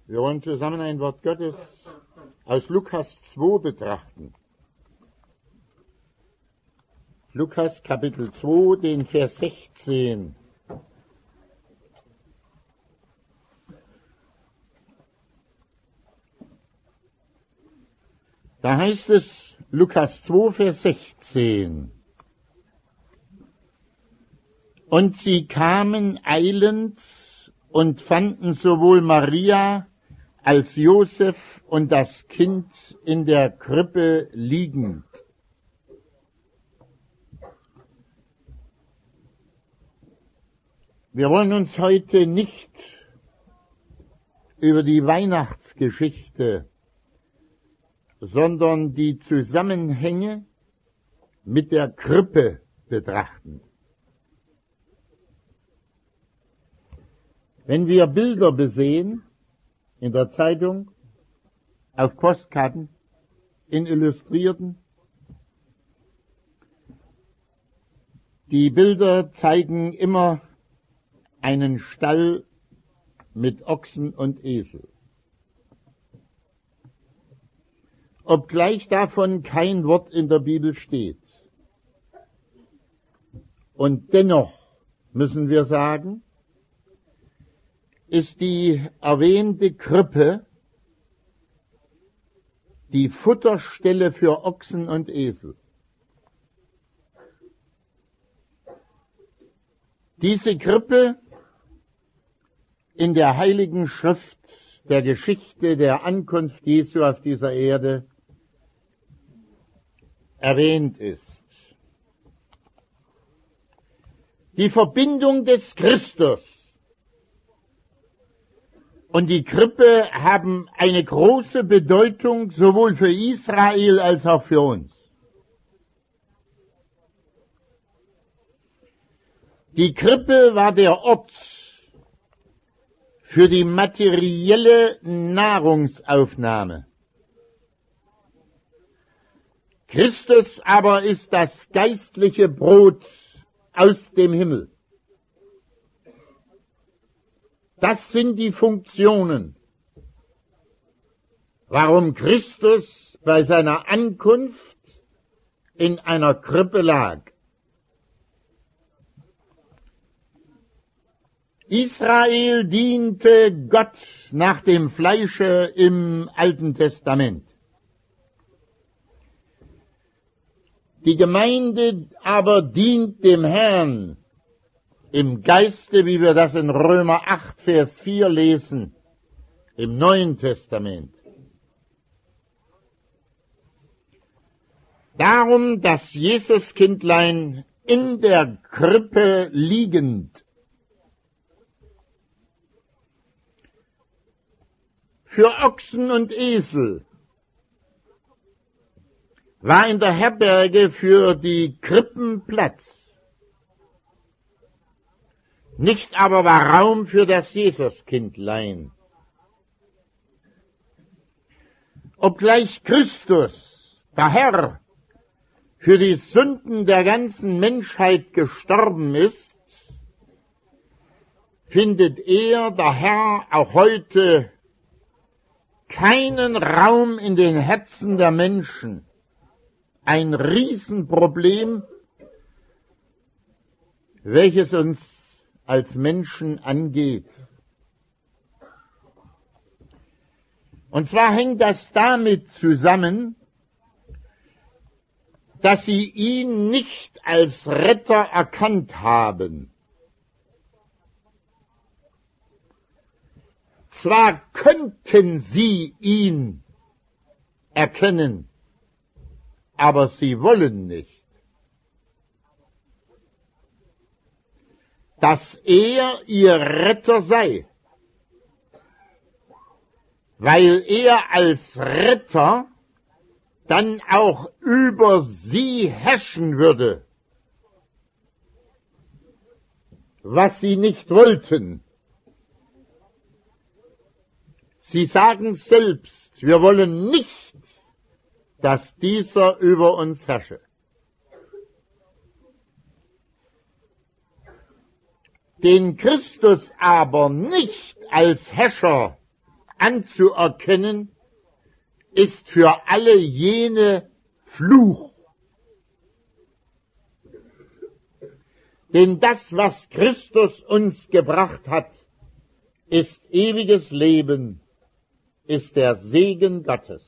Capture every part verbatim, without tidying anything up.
Wir wollen zusammen ein Wort Gottes aus Lukas zwei betrachten. Lukas Kapitel zwei, den Vers sechzehn. Da heißt es, Lukas zwei, Vers sechzehn. Und sie kamen eilend und fanden sowohl Maria als Josef und das Kind in der Krippe liegend. Wir wollen uns heute nicht über die Weihnachtsgeschichte, sondern die Zusammenhänge mit der Krippe betrachten. Wenn wir Bilder besehen, in der Zeitung, auf Postkarten, in Illustrierten, die Bilder zeigen immer einen Stall mit Ochsen und Esel. Obgleich davon kein Wort in der Bibel steht. Und dennoch müssen wir sagen, ist die erwähnte Krippe die Futterstelle für Ochsen und Esel. Diese Krippe in der Heiligen Schrift der Geschichte der Ankunft Jesu auf dieser Erde erwähnt ist. Die Verbindung des Christus und die Krippe haben eine große Bedeutung sowohl für Israel als auch für uns. Die Krippe war der Ort für die materielle Nahrungsaufnahme. Christus aber ist das geistliche Brot aus dem Himmel. Das sind die Funktionen, warum Christus bei seiner Ankunft in einer Krippe lag. Israel diente Gott nach dem Fleische im Alten Testament. Die Gemeinde aber dient dem Herrn im Geiste, wie wir das in Römer acht, Vers vier lesen, im Neuen Testament. Darum das Jesuskindlein in der Krippe liegend. Für Ochsen und Esel war in der Herberge für die Krippen Platz. Nicht aber war Raum für das Jesuskindlein. Obgleich Christus, der Herr, für die Sünden der ganzen Menschheit gestorben ist, findet er, der Herr, auch heute keinen Raum in den Herzen der Menschen. Ein Riesenproblem, welches uns als Menschen angeht. Und zwar hängt das damit zusammen, dass sie ihn nicht als Retter erkannt haben. Zwar könnten sie ihn erkennen, aber sie wollen nicht. Dass er ihr Retter sei, weil er als Retter dann auch über sie herrschen würde, was sie nicht wollten. Sie sagen selbst, wir wollen nicht, dass dieser über uns herrsche. Den Christus aber nicht als Herrscher anzuerkennen, ist für alle jene Fluch. Denn das, was Christus uns gebracht hat, ist ewiges Leben, ist der Segen Gottes,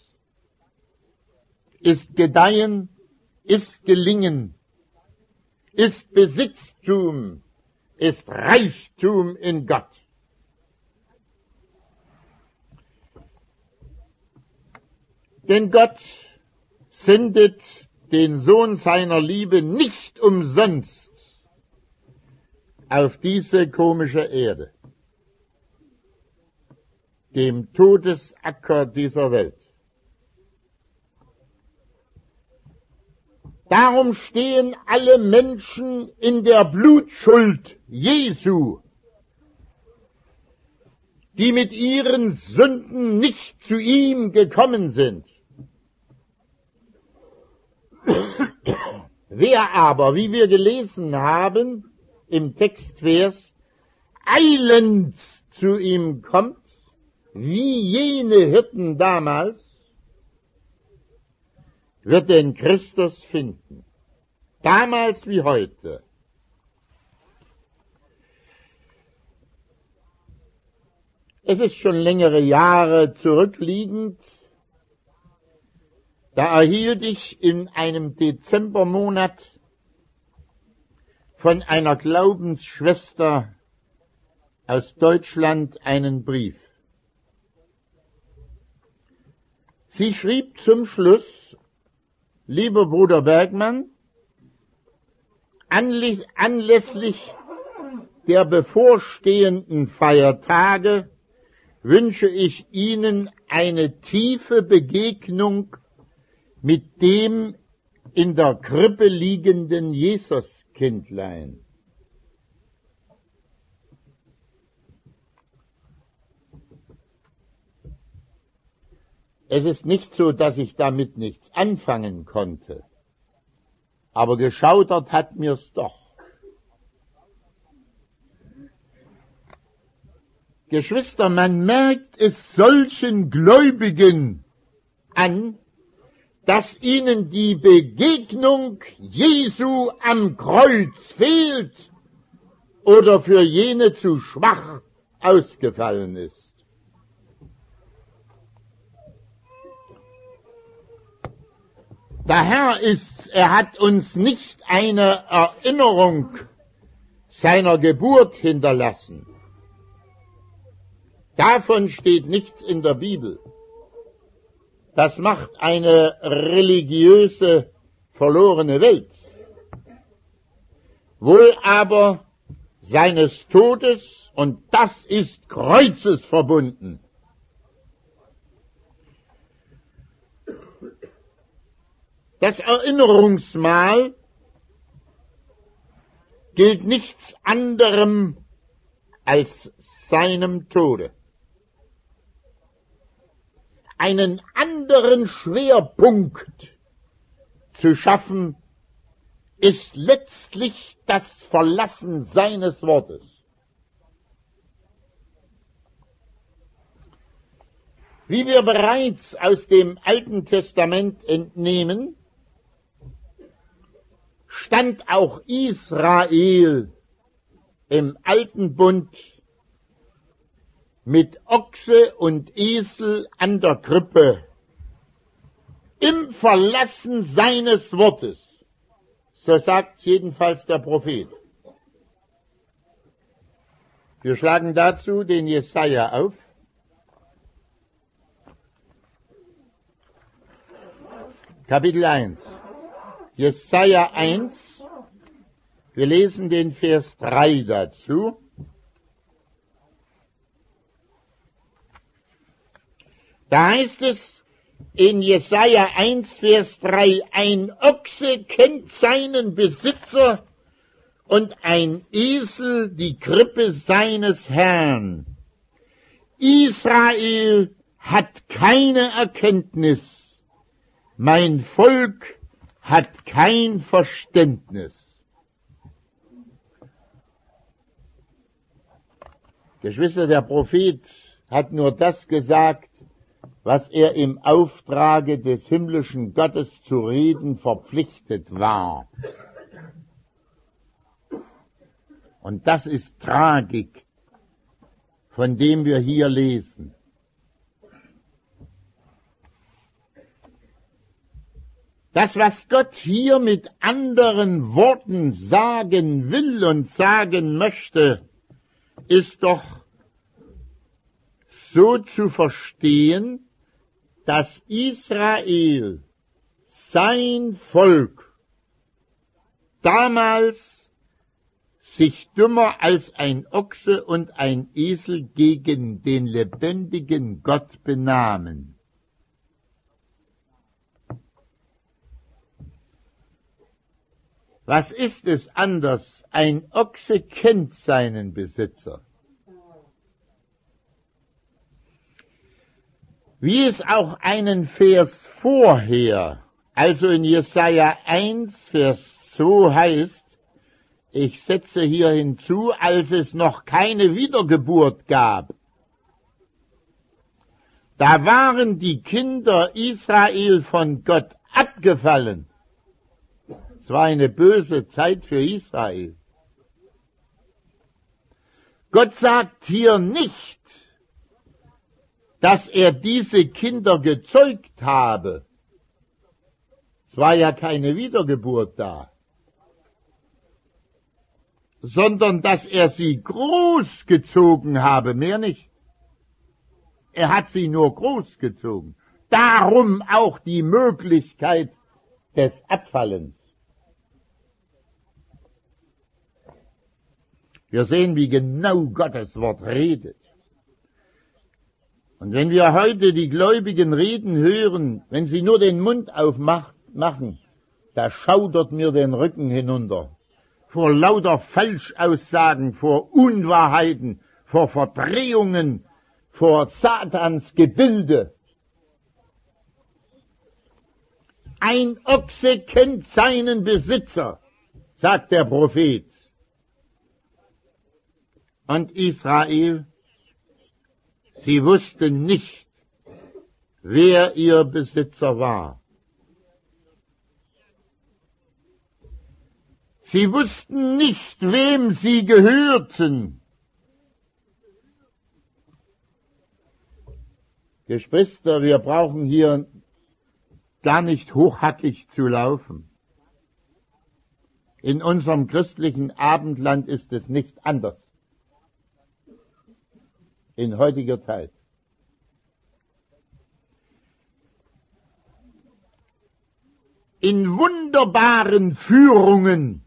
ist Gedeihen, ist Gelingen, ist Besitztum, ist Reichtum in Gott. Denn Gott sendet den Sohn seiner Liebe nicht umsonst auf diese komische Erde, dem Todesacker dieser Welt. Darum stehen alle Menschen in der Blutschuld Jesu, die mit ihren Sünden nicht zu ihm gekommen sind. Wer aber, wie wir gelesen haben, im Textvers, eilend zu ihm kommt, wie jene Hirten damals, wird den Christus finden. Damals wie heute. Es ist schon längere Jahre zurückliegend, da erhielt ich in einem Dezembermonat von einer Glaubensschwester aus Deutschland einen Brief. Sie schrieb zum Schluss: Lieber Bruder Bergmann, anlässlich der bevorstehenden Feiertage wünsche ich Ihnen eine tiefe Begegnung mit dem in der Krippe liegenden Jesuskindlein. Es ist nicht so, dass ich damit nichts anfangen konnte, aber geschaudert hat mir's doch. Geschwister, man merkt es solchen Gläubigen an, dass ihnen die Begegnung Jesu am Kreuz fehlt oder für jene zu schwach ausgefallen ist. Der Herr ist, er hat uns nicht eine Erinnerung seiner Geburt hinterlassen. Davon steht nichts in der Bibel. Das macht eine religiöse, verlorene Welt. Wohl aber seines Todes, und das ist Kreuzes verbunden. Das Erinnerungsmahl gilt nichts anderem als seinem Tode. Einen anderen Schwerpunkt zu schaffen, ist letztlich das Verlassen seines Wortes. Wie wir bereits aus dem Alten Testament entnehmen, stand auch Israel im Alten Bund mit Ochse und Esel an der Krippe, im Verlassen seines Wortes. So sagt jedenfalls der Prophet. Wir schlagen dazu den Jesaja auf. Kapitel eins. Jesaja eins. Wir lesen den Vers drei dazu. Da heißt es in Jesaja eins, Vers drei, ein Ochse kennt seinen Besitzer und ein Esel die Krippe seines Herrn. Israel hat keine Erkenntnis, mein Volk hat kein Verständnis. Geschwister, der Prophet hat nur das gesagt, was er im Auftrage des himmlischen Gottes zu reden verpflichtet war. Und das ist Tragik, von dem wir hier lesen. Das, was Gott hier mit anderen Worten sagen will und sagen möchte, ist doch so zu verstehen, dass Israel, sein Volk, damals sich dümmer als ein Ochse und ein Esel gegen den lebendigen Gott benahmen. Was ist es anders? Ein Ochse kennt seinen Besitzer. Wie es auch einen Vers vorher, also in Jesaja eins, Vers zwei heißt, ich setze hier hinzu, als es noch keine Wiedergeburt gab. Da waren die Kinder Israel von Gott abgefallen. Es war eine böse Zeit für Israel. Gott sagt hier nicht, dass er diese Kinder gezeugt habe. Es war ja keine Wiedergeburt da. Sondern dass er sie großgezogen habe, mehr nicht. Er hat sie nur großgezogen. Darum auch die Möglichkeit des Abfallens. Wir sehen, wie genau Gottes Wort redet. Und wenn wir heute die Gläubigen reden hören, wenn sie nur den Mund aufmachen, da schaudert mir den Rücken hinunter. Vor lauter Falschaussagen, vor Unwahrheiten, vor Verdrehungen, vor Satans Gebilde. Ein Ochse kennt seinen Besitzer, sagt der Prophet. Und Israel, sie wussten nicht, wer ihr Besitzer war. Sie wussten nicht, wem sie gehörten. Geschwister, wir brauchen hier gar nicht hochhackig zu laufen. In unserem christlichen Abendland ist es nicht anders. In heutiger Zeit. In wunderbaren Führungen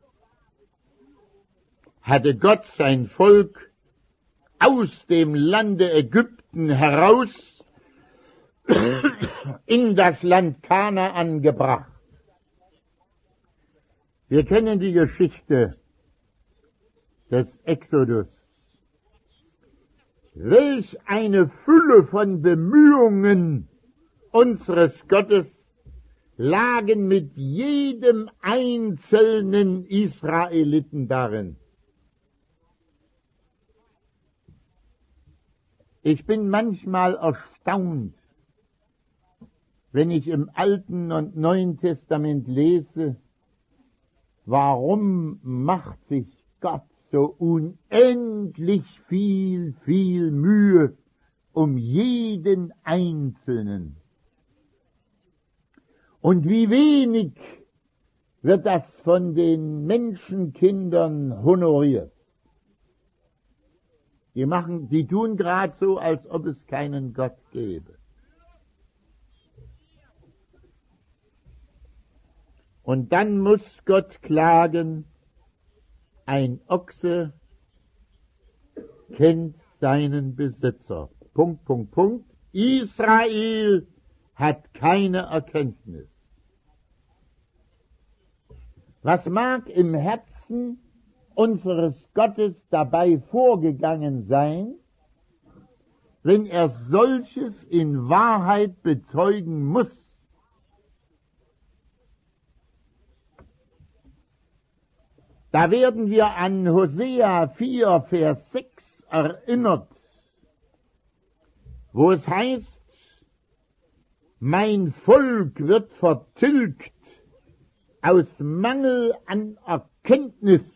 hatte Gott sein Volk aus dem Lande Ägypten heraus in das Land Kanaan gebracht. Wir kennen die Geschichte des Exodus. Welch eine Fülle von Bemühungen unseres Gottes lagen mit jedem einzelnen Israeliten darin. Ich bin manchmal erstaunt, wenn ich im Alten und Neuen Testament lese, warum macht sich Gott so unendlich viel, viel Mühe um jeden Einzelnen. Und wie wenig wird das von den Menschenkindern honoriert. Die machen, die tun gerade so, als ob es keinen Gott gäbe. Und dann muss Gott klagen, ein Ochse kennt seinen Besitzer. Punkt, Punkt, Punkt. Israel hat keine Erkenntnis. Was mag im Herzen unseres Gottes dabei vorgegangen sein, wenn er solches in Wahrheit bezeugen muss? Da werden wir an Hosea vier, Vers sechs erinnert. wo es heißt, mein Volk wird vertilgt aus Mangel an Erkenntnis.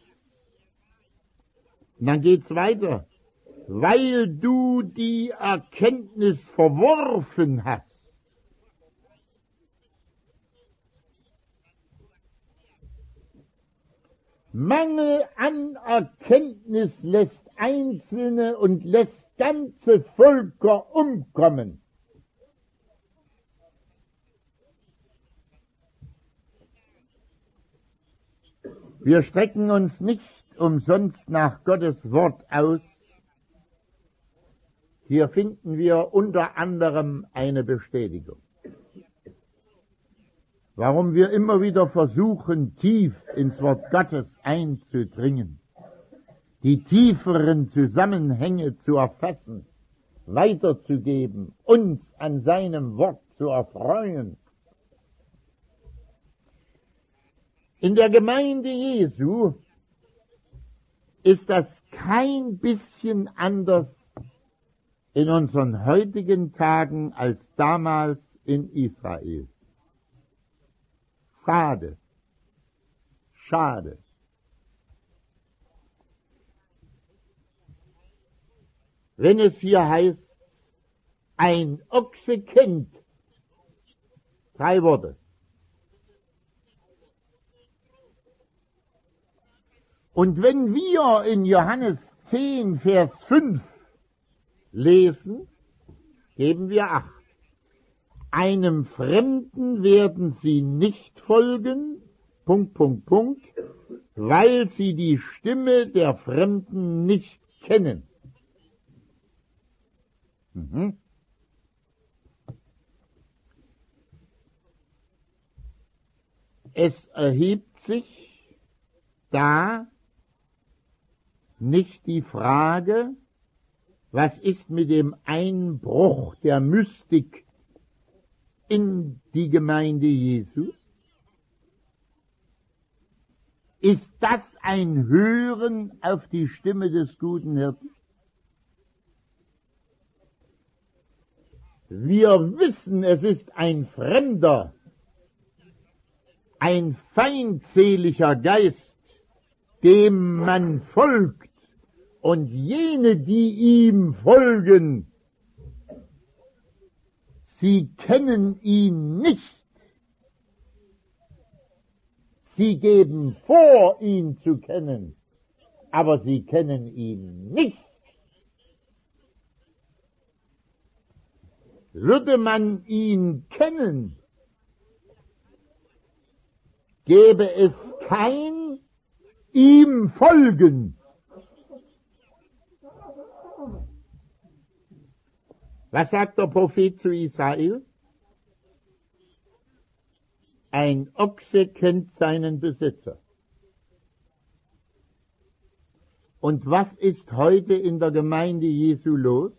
Und dann geht's weiter. Weil du die Erkenntnis verworfen hast. Mangel an Erkenntnis lässt Einzelne und lässt ganze Völker umkommen. Wir strecken uns nicht umsonst nach Gottes Wort aus. Hier finden wir unter anderem eine Bestätigung. Warum wir immer wieder versuchen, tief ins Wort Gottes einzudringen, die tieferen Zusammenhänge zu erfassen, weiterzugeben, uns an seinem Wort zu erfreuen. In der Gemeinde Jesu ist das kein bisschen anders in unseren heutigen Tagen als damals in Israel. Schade, schade. Wenn es hier heißt, ein Ochse kennt, drei Worte. Und wenn wir in Johannes zehn, Vers fünf lesen, geben wir acht. Einem Fremden werden sie nicht folgen, Punkt, Punkt, Punkt, weil sie die Stimme der Fremden nicht kennen. Mhm. Es erhebt sich da nicht die Frage, was ist mit dem Einbruch der Mystik in die Gemeinde Jesu? Ist das ein Hören auf die Stimme des guten Hirten? Wir wissen, es ist ein fremder, ein feindseliger Geist, dem man folgt, und jene, die ihm folgen, sie kennen ihn nicht. Sie geben vor, ihn zu kennen, aber sie kennen ihn nicht. Würde man ihn kennen, gäbe es kein ihm folgen. Was sagt der Prophet zu Israel? Ein Ochse kennt seinen Besitzer. Und was ist heute in der Gemeinde Jesu los?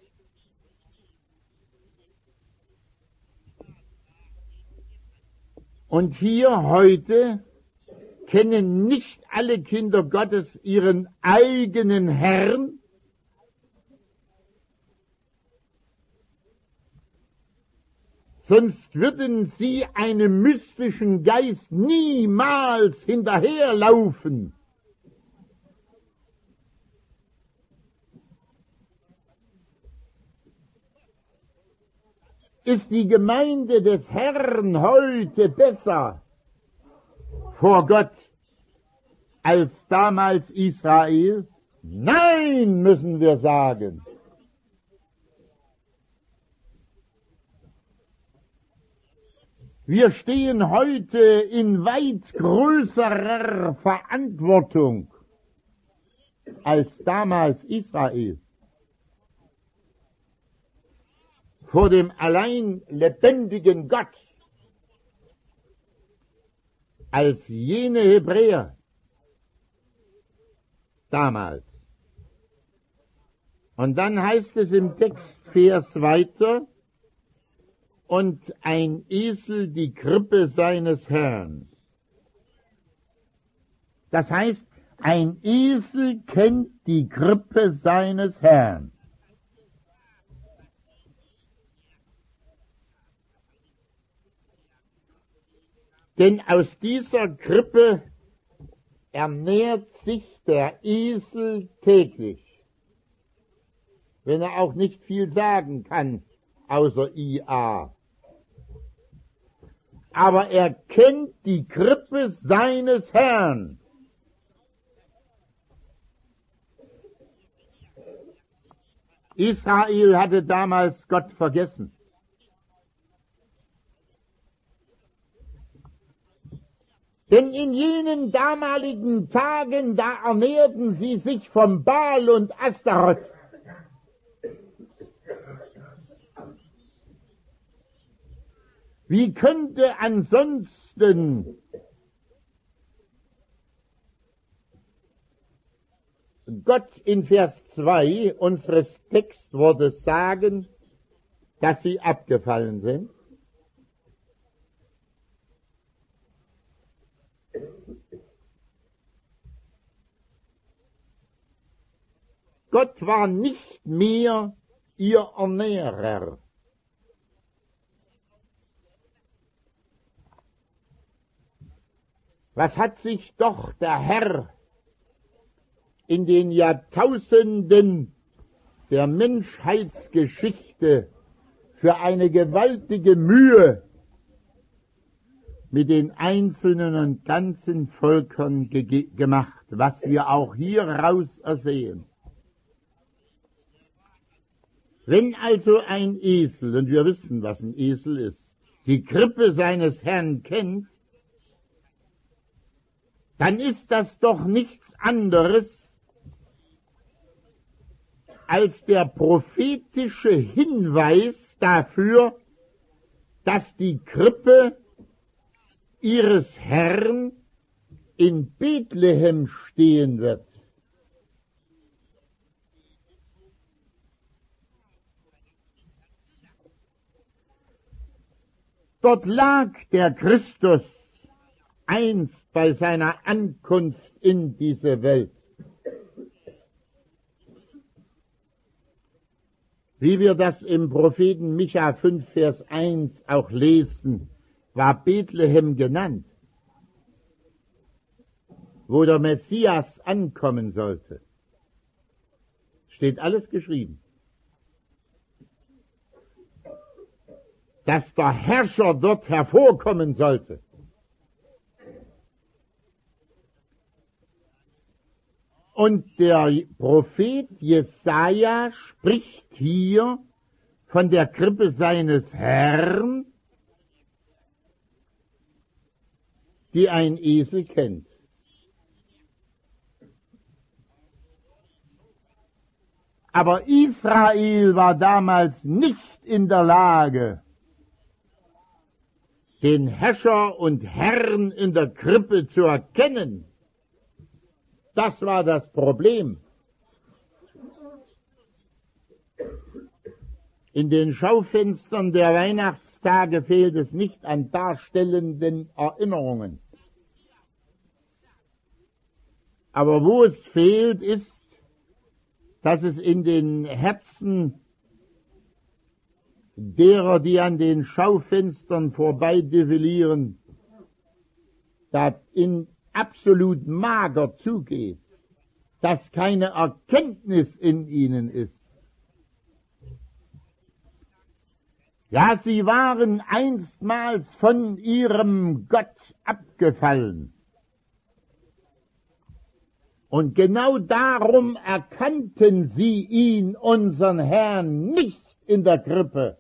Und hier heute kennen nicht alle Kinder Gottes ihren eigenen Herrn, sonst würden sie einem mystischen Geist niemals hinterherlaufen. Ist die Gemeinde des Herrn heute besser vor Gott als damals Israel? Nein, müssen wir sagen. Wir stehen heute in weit größerer Verantwortung als damals Israel. Vor dem allein lebendigen Gott, als jene Hebräer damals. Und dann heißt es im Textvers weiter, und ein Esel die Krippe seines Herrn. Das heißt, ein Esel kennt die Krippe seines Herrn. Denn aus dieser Krippe ernährt sich der Esel täglich, wenn er auch nicht viel sagen kann, außer I A. Aber er kennt die Krippe seines Herrn. Israel hatte damals Gott vergessen. Denn in jenen damaligen Tagen, da ernährten sie sich vom Baal und Astaroth. Wie könnte ansonsten Gott in Vers zwei unseres Textwortes sagen, dass sie abgefallen sind? Gott war nicht mehr ihr Ernährer. Was hat sich doch der Herr in den Jahrtausenden der Menschheitsgeschichte für eine gewaltige Mühe mit den einzelnen und ganzen Völkern ge- gemacht, was wir auch hieraus ersehen. Wenn also ein Esel, und wir wissen, was ein Esel ist, die Krippe seines Herrn kennt, dann ist das doch nichts anderes als der prophetische Hinweis dafür, dass die Krippe ihres Herrn in Bethlehem stehen wird. Dort lag der Christus einst bei seiner Ankunft in diese Welt. Wie wir das im Propheten Micha fünf, Vers eins auch lesen, war Bethlehem genannt, wo der Messias ankommen sollte. Steht alles geschrieben. Dass der Herrscher dort hervorkommen sollte. Und der Prophet Jesaja spricht hier von der Krippe seines Herrn, die ein Esel kennt. Aber Israel war damals nicht in der Lage, den Herrscher und Herrn in der Krippe zu erkennen. Das war das Problem. In den Schaufenstern der Weihnachtstage fehlt es nicht an darstellenden Erinnerungen. Aber wo es fehlt, ist, dass es in den Herzen derer, die an den Schaufenstern vorbeidefilieren, da in absolut mager zugeht, dass keine Erkenntnis in ihnen ist. Ja, sie waren einstmals von ihrem Gott abgefallen. Und genau darum erkannten sie ihn, unseren Herrn, nicht in der Krippe.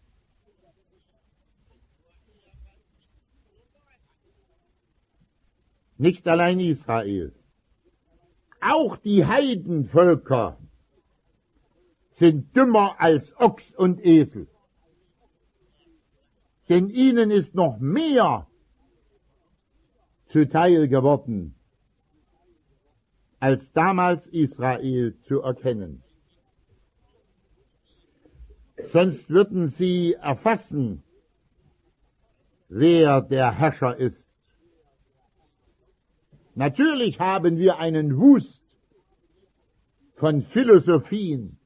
Nicht allein Israel. Auch die Heidenvölker sind dümmer als Ochs und Esel. Denn ihnen ist noch mehr zuteil geworden, als damals Israel zu erkennen. Sonst würden sie erfassen, wer der Herrscher ist. Natürlich haben wir einen Wust von Philosophien,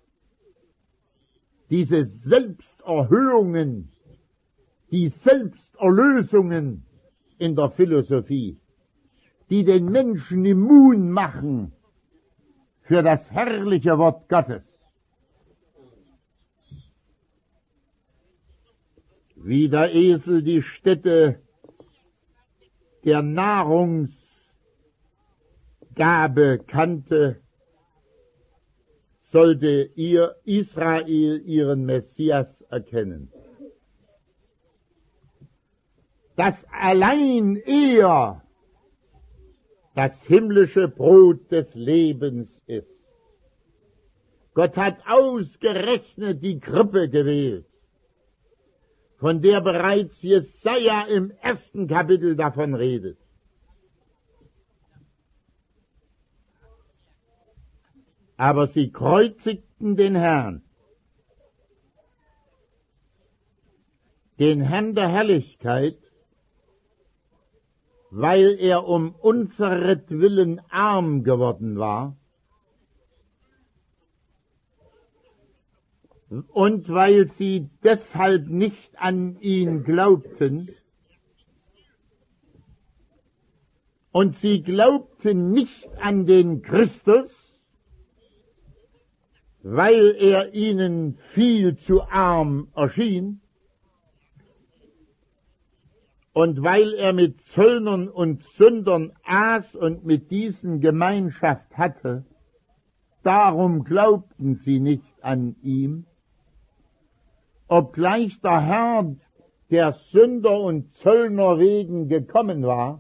diese Selbsterhöhungen, die Selbsterlösungen, in der Philosophie, die den Menschen immun machen für das herrliche Wort Gottes. Wie der Esel die Stätte der Nahrungsgabe kannte, sollte ihr Israel ihren Messias erkennen. Dass allein er das himmlische Brot des Lebens ist. Gott hat ausgerechnet die Krippe gewählt, von der bereits Jesaja im ersten Kapitel davon redet. Aber sie kreuzigten den Herrn, den Herrn der Herrlichkeit, weil er um unseretwillen arm geworden war und weil sie deshalb nicht an ihn glaubten, und sie glaubten nicht an den Christus, weil er ihnen viel zu arm erschien, und weil er mit Zöllnern und Sündern aß und mit diesen Gemeinschaft hatte, darum glaubten sie nicht an ihm, obgleich der Herr der Sünder und Zöllner wegen gekommen war.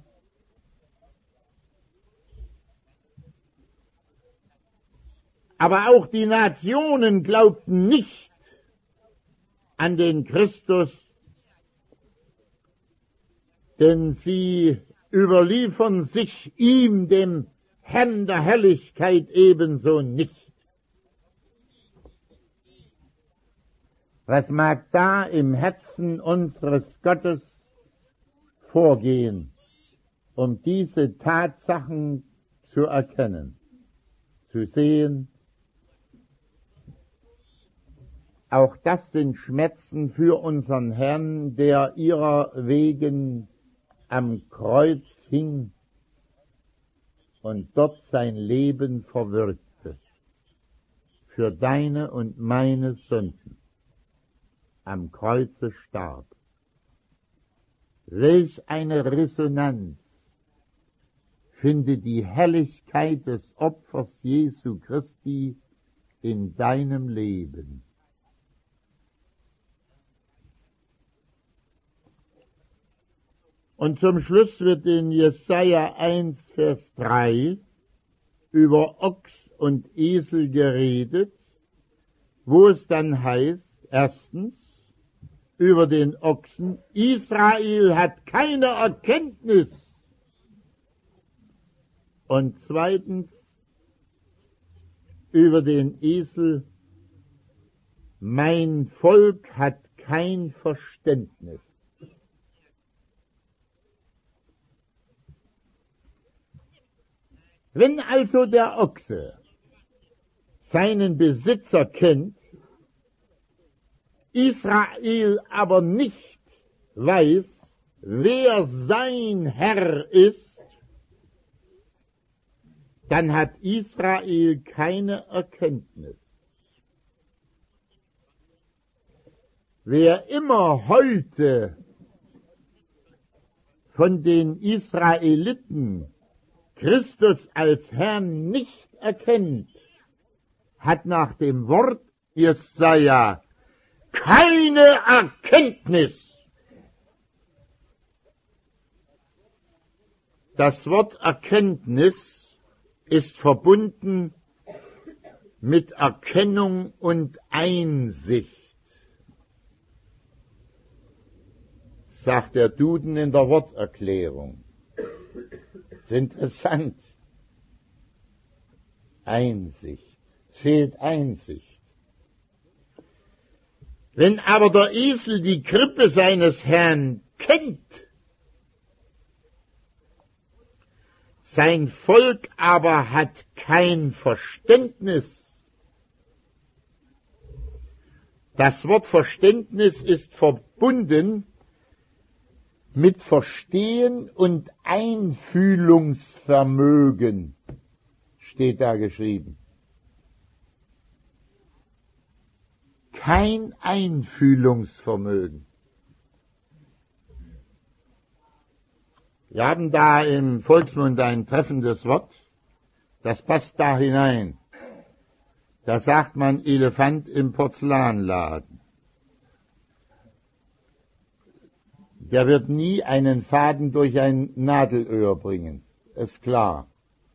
Aber auch die Nationen glaubten nicht an den Christus, denn sie überliefern sich ihm, dem Herrn der Herrlichkeit, ebenso nicht. Was mag da im Herzen unseres Gottes vorgehen, um diese Tatsachen zu erkennen, zu sehen? Auch das sind Schmerzen für unseren Herrn, der ihrer wegen am Kreuz hing und dort sein Leben verwirkte, für deine und meine Sünden, am Kreuze starb. Welch eine Resonanz findet die Herrlichkeit des Opfers Jesu Christi in deinem Leben. Und zum Schluss wird in Jesaja eins, Vers drei über Ochs und Esel geredet, wo es dann heißt, erstens, über den Ochsen, Israel hat keine Erkenntnis. Und zweitens, über den Esel, mein Volk hat kein Verständnis. Wenn also der Ochse seinen Besitzer kennt, Israel aber nicht weiß, wer sein Herr ist, dann hat Israel keine Erkenntnis. Wer immer heute von den Israeliten Christus als Herrn nicht erkennt, hat nach dem Wort Jesaja keine Erkenntnis. Das Wort Erkenntnis ist verbunden mit Erkennung und Einsicht, sagt der Duden in der Worterklärung. Das ist interessant. Einsicht. Fehlt Einsicht. Wenn aber der Esel die Krippe seines Herrn kennt, sein Volk aber hat kein Verständnis. Das Wort Verständnis ist verbunden mit Verstehen und Einfühlungsvermögen, steht da geschrieben. Kein Einfühlungsvermögen. Wir haben da im Volksmund ein treffendes Wort, das passt da hinein. Da sagt man Elefant im Porzellanladen. Der wird nie einen Faden durch ein Nadelöhr bringen, ist klar.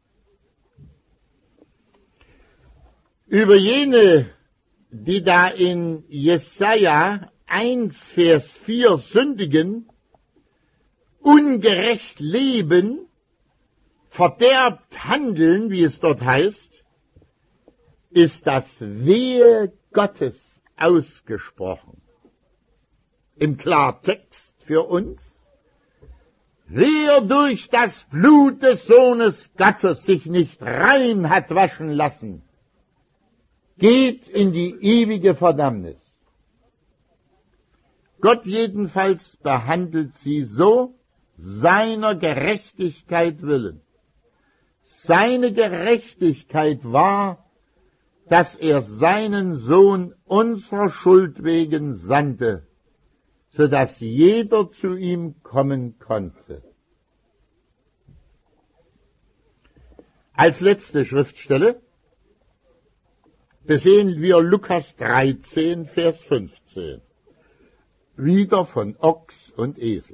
Über jene, die da in Jesaja eins, Vers vier sündigen, ungerecht leben, verderbt handeln, wie es dort heißt, ist das Wehe Gottes ausgesprochen. Im Klartext für uns: Wer durch das Blut des Sohnes Gottes sich nicht rein hat waschen lassen, geht in die ewige Verdammnis. Gott jedenfalls behandelt sie so, seiner Gerechtigkeit willen. Seine Gerechtigkeit war, dass er seinen Sohn unserer Schuld wegen sandte, so dass jeder zu ihm kommen konnte. Als letzte Schriftstelle besehen wir Lukas dreizehn, Vers fünfzehn. Wieder von Ochs und Esel.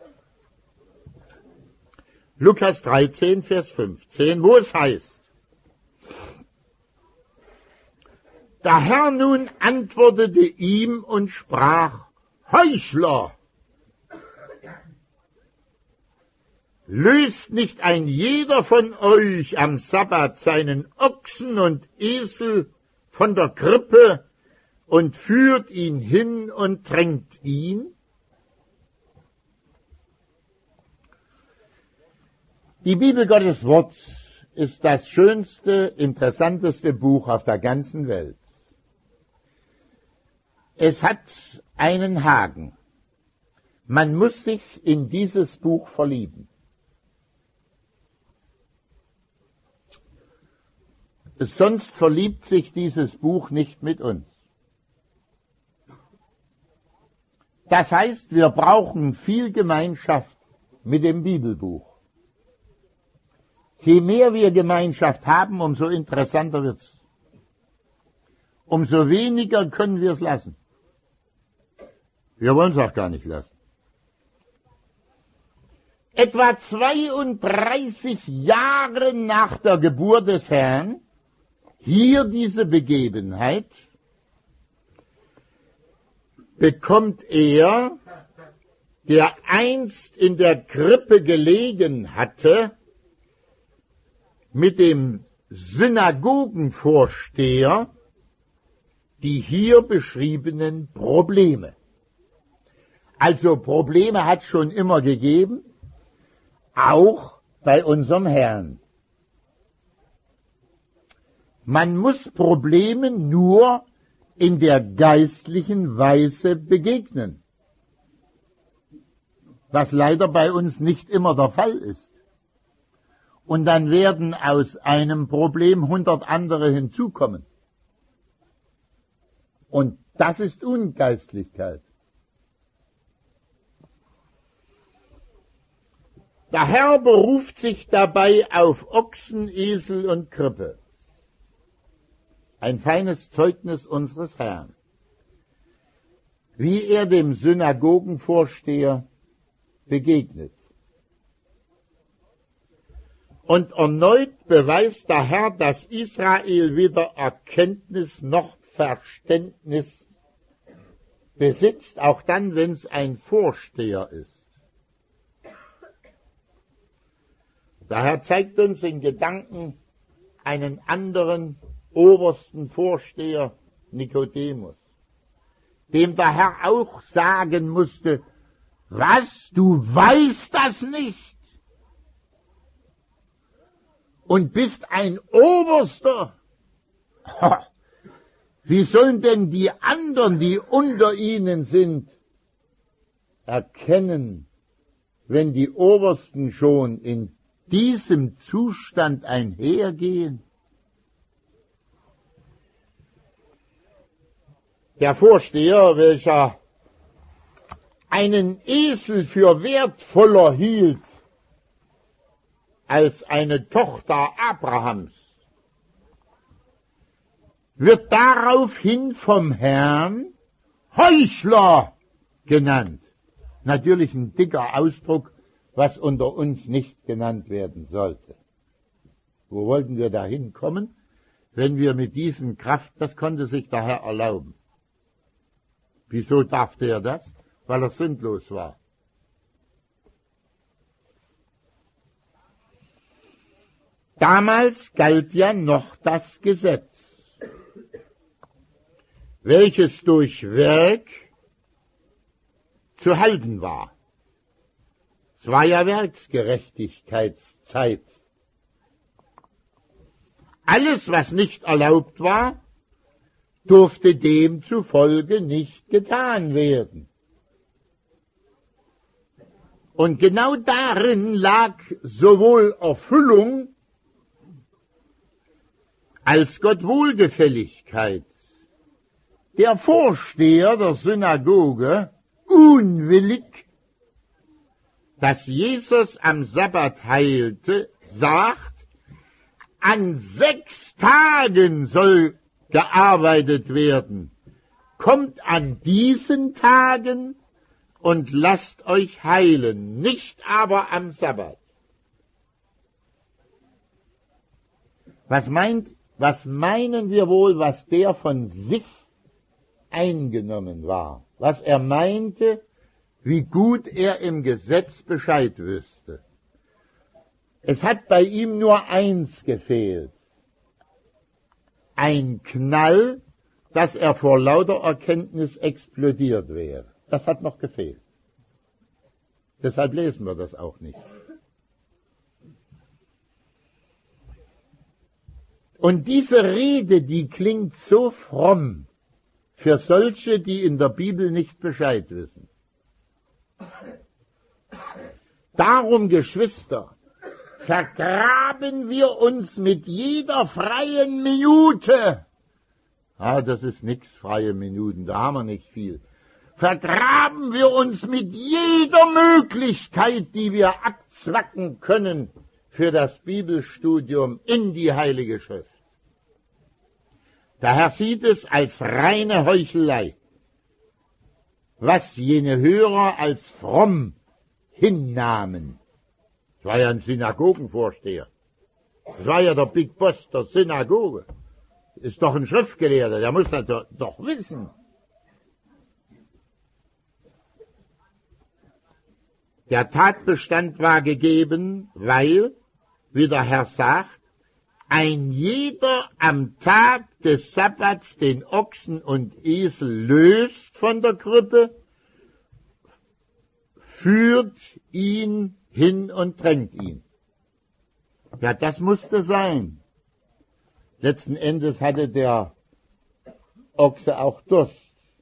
Lukas dreizehn, Vers fünfzehn, wo es heißt: Der Herr nun antwortete ihm und sprach: Heuchler! Löst nicht ein jeder von euch am Sabbat seinen Ochsen und Esel von der Krippe und führt ihn hin und tränkt ihn? Die Bibel Gottes Wort ist das schönste, interessanteste Buch auf der ganzen Welt. Es hat einen Haken. Man muss sich in dieses Buch verlieben. Sonst verliebt sich dieses Buch nicht mit uns. Das heißt, wir brauchen viel Gemeinschaft mit dem Bibelbuch. Je mehr wir Gemeinschaft haben, umso interessanter wird's. Umso weniger können wir es lassen. Wir wollen es auch gar nicht lassen. Etwa zweiunddreißig Jahre nach der Geburt des Herrn, hier diese Begebenheit, bekommt er, der einst in der Krippe gelegen hatte, mit dem Synagogenvorsteher die hier beschriebenen Probleme. Also Probleme hat es schon immer gegeben, auch bei unserem Herrn. Man muss Problemen nur in der geistlichen Weise begegnen, was leider bei uns nicht immer der Fall ist. Und dann werden aus einem Problem hundert andere hinzukommen. Und das ist Ungeistlichkeit. Der Herr beruft sich dabei auf Ochsen, Esel und Krippe. Ein feines Zeugnis unseres Herrn. Wie er dem Synagogenvorsteher begegnet. Und erneut beweist der Herr, dass Israel weder Erkenntnis noch Verständnis besitzt, auch dann, wenn es ein Vorsteher ist. Der Herr zeigt uns in Gedanken einen anderen obersten Vorsteher, Nikodemus, dem der Herr auch sagen musste: Was, du weißt das nicht? Und bist ein Oberster? Wie sollen denn die anderen, die unter ihnen sind, erkennen, wenn die Obersten schon in diesem Zustand einhergehen? Der Vorsteher, welcher einen Esel für wertvoller hielt als eine Tochter Abrahams, wird daraufhin vom Herrn Heuchler genannt. Natürlich ein dicker Ausdruck, was unter uns nicht genannt werden sollte. Wo wollten wir da hinkommen, wenn wir mit diesen Kraft, das konnte sich der Herr erlauben. Wieso darfte er das? Weil er sündlos war. Damals galt ja noch das Gesetz, welches durch Werk zu halten war. Es war ja Werksgerechtigkeitszeit. Alles, was nicht erlaubt war, durfte demzufolge nicht getan werden. Und genau darin lag sowohl Erfüllung als Gott Wohlgefälligkeit. Der Vorsteher der Synagoge, unwillig, dass Jesus am Sabbat heilte, sagt, an sechs Tagen soll gearbeitet werden. Kommt an diesen Tagen und lasst euch heilen, nicht aber am Sabbat. Was meint, was meinen wir wohl, was der von sich eingenommen war? Was er meinte, wie gut er im Gesetz Bescheid wüsste. Es hat bei ihm nur eins gefehlt. Ein Knall, dass er vor lauter Erkenntnis explodiert wäre. Das hat noch gefehlt. Deshalb lesen wir das auch nicht. Und diese Rede, die klingt so fromm für solche, die in der Bibel nicht Bescheid wissen. Darum, Geschwister, vergraben wir uns mit jeder freien Minute. Ah, das ist nix, freie Minuten, da haben wir nicht viel. Vergraben wir uns mit jeder Möglichkeit, die wir abzwacken können, für das Bibelstudium in die Heilige Schrift. Der Herr sieht es als reine Heuchelei, was jene Hörer als fromm hinnahmen. Das war ja ein Synagogenvorsteher. Das war ja der Big Boss der Synagoge. Ist doch ein Schriftgelehrter, der muss das doch, doch wissen. Der Tatbestand war gegeben, weil, wie der Herr sagt, ein jeder am Tag des Sabbats den Ochsen und Esel löst von der Krippe, führt ihn hin und drängt ihn. Ja, das musste sein. Letzten Endes hatte der Ochse auch Durst.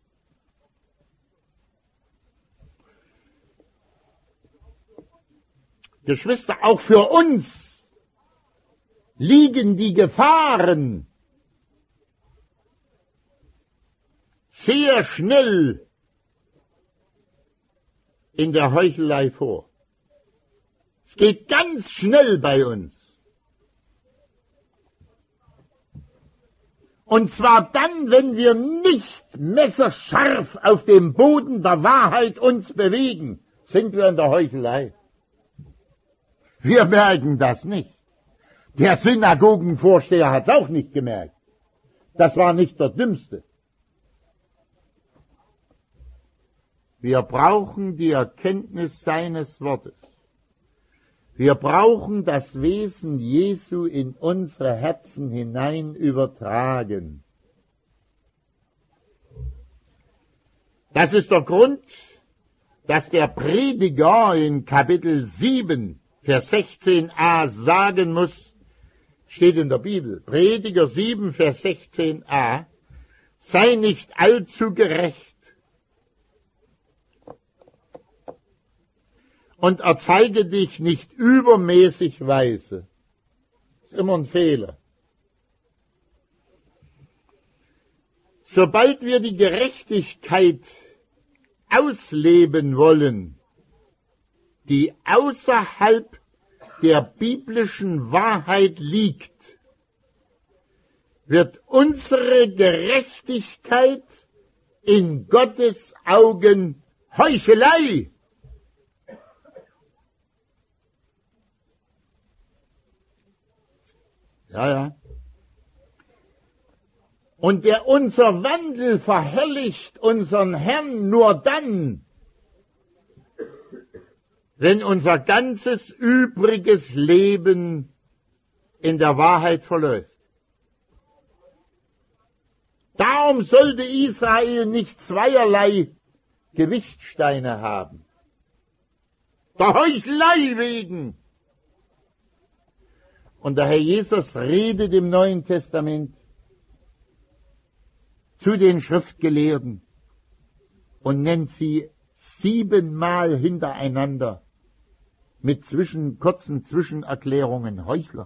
Geschwister, auch für uns liegen die Gefahren sehr schnell in der Heuchelei vor. Es geht ganz schnell bei uns. Und zwar dann, wenn wir nicht messerscharf auf dem Boden der Wahrheit uns bewegen, sind wir in der Heuchelei. Wir merken das nicht. Der Synagogenvorsteher hat es auch nicht gemerkt. Das war nicht der Dümmste. Wir brauchen die Erkenntnis seines Wortes. Wir brauchen das Wesen Jesu in unsere Herzen hinein übertragen. Das ist der Grund, dass der Prediger in Kapitel sieben, Vers sechzehn a sagen muss, steht in der Bibel, Prediger sieben, Vers sechzehn a, sei nicht allzu gerecht und erzeige dich nicht übermäßig weise. Das ist immer ein Fehler. Sobald wir die Gerechtigkeit ausleben wollen, die außerhalb der biblischen Wahrheit liegt, wird unsere Gerechtigkeit in Gottes Augen Heuchelei. Ja, ja. Und der unser Wandel verherrlicht unseren Herrn nur dann, wenn unser ganzes übriges Leben in der Wahrheit verläuft. Darum sollte Israel nicht zweierlei Gewichtsteine haben. Der Heuchelei wegen. Und der Herr Jesus redet im Neuen Testament zu den Schriftgelehrten und nennt sie siebenmal hintereinander mit zwischen, kurzen Zwischenerklärungen Heuchler.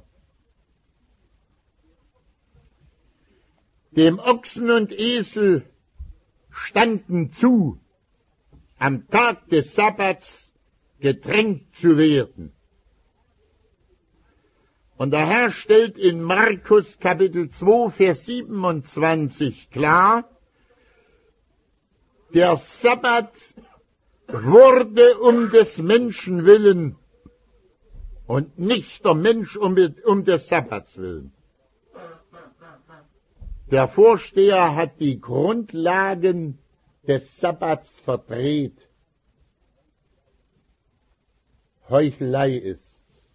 Dem Ochsen und Esel standen zu, am Tag des Sabbats getränkt zu werden. Und der Herr stellt in Markus Kapitel zwei, Vers siebenundzwanzig klar, der Sabbat wurde um des Menschen willen und nicht der Mensch um, um des Sabbats willen. Der Vorsteher hat die Grundlagen des Sabbats verdreht. Heuchelei ist.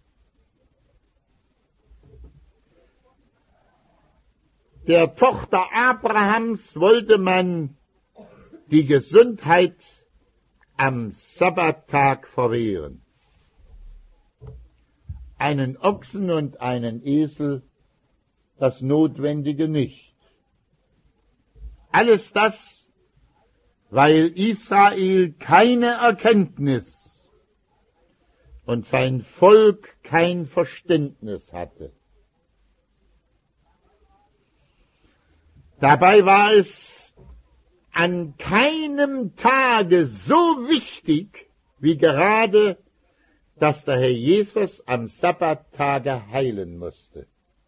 Der Tochter Abrahams wollte man die Gesundheit am Sabbattag verwehren. Einen Ochsen und einen Esel das Notwendige nicht. Alles das, weil Israel keine Erkenntnis und sein Volk kein Verständnis hatte. Dabei war es an keinem Tage so wichtig, wie gerade, dass der Herr Jesus am Sabbattage heilen musste.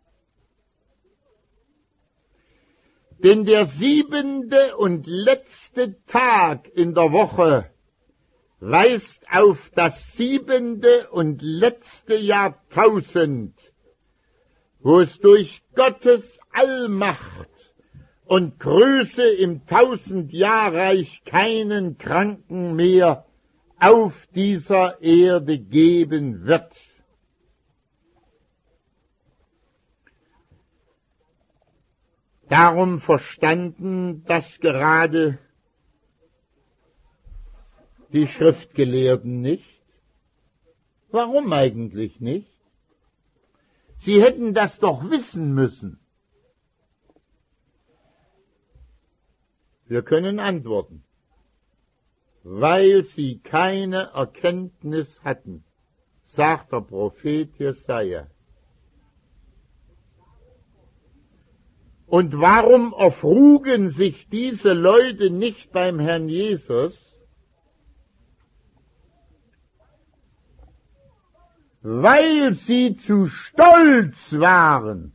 Denn der siebente und letzte Tag in der Woche weist auf das siebente und letzte Jahrtausend, wo es durch Gottes Allmacht und Größe im Tausendjahrreich keinen Kranken mehr auf dieser Erde geben wird. Darum verstanden das gerade die Schriftgelehrten nicht. Warum eigentlich nicht? Sie hätten das doch wissen müssen. Wir können antworten. Weil sie keine Erkenntnis hatten, sagt der Prophet Jesaja. Und warum erfrugen sich diese Leute nicht beim Herrn Jesus? Weil sie zu stolz waren.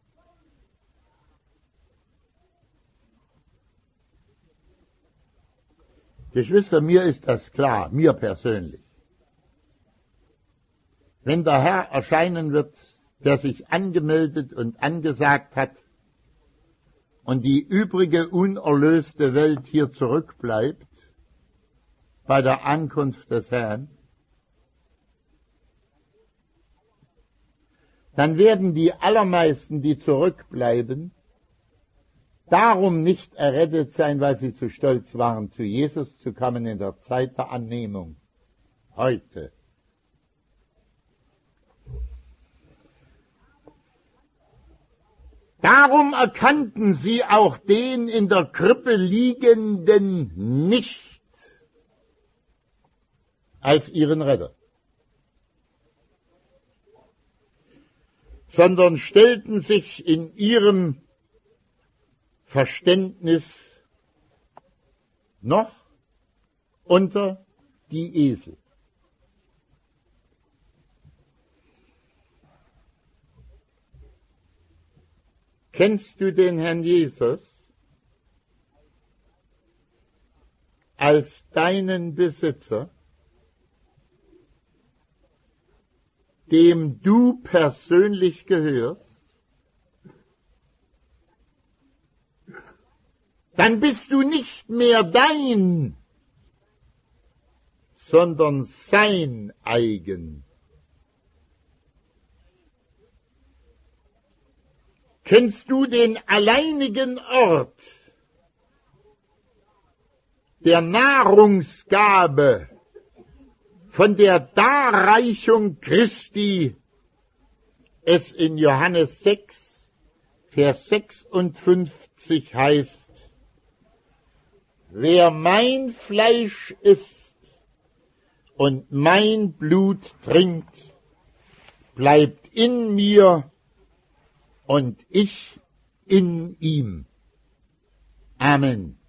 Geschwister, mir ist das klar, mir persönlich. Wenn der Herr erscheinen wird, der sich angemeldet und angesagt hat, und die übrige unerlöste Welt hier zurückbleibt, bei der Ankunft des Herrn, dann werden die allermeisten, die zurückbleiben, darum nicht errettet sein, weil sie zu stolz waren, zu Jesus zu kommen in der Zeit der Annehmung. Heute. Darum erkannten sie auch den in der Krippe liegenden nicht als ihren Retter. sondern stellten sich in ihrem Verständnis noch unter die Esel. Kennst du den Herrn Jesus als deinen Besitzer, dem du persönlich gehörst? Dann bist du nicht mehr dein, sondern sein eigen. Kennst du den alleinigen Ort der Nahrungsgabe von der Darreichung Christi, es in Johannes sechs, Vers sechsundfünfzig heißt: Wer mein Fleisch isst und mein Blut trinkt, bleibt in mir und ich in ihm. Amen.